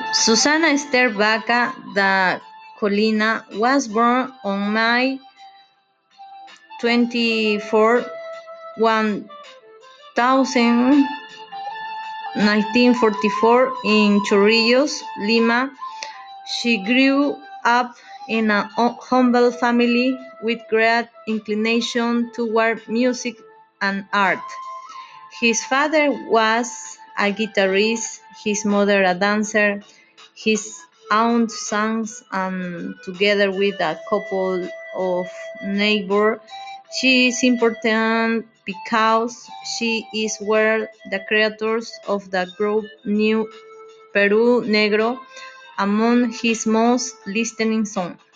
Susana Esther Vaca da Colina was born on May 24, 1944 in Chorrillos, Lima. She grew up in a humble family with great inclination toward music and art. His father was a guitarist, his mother a dancer, his aunt sang, and together with a couple of neighbors. She is important because she is where the creators of the group New Peru Negro among his most listening songs.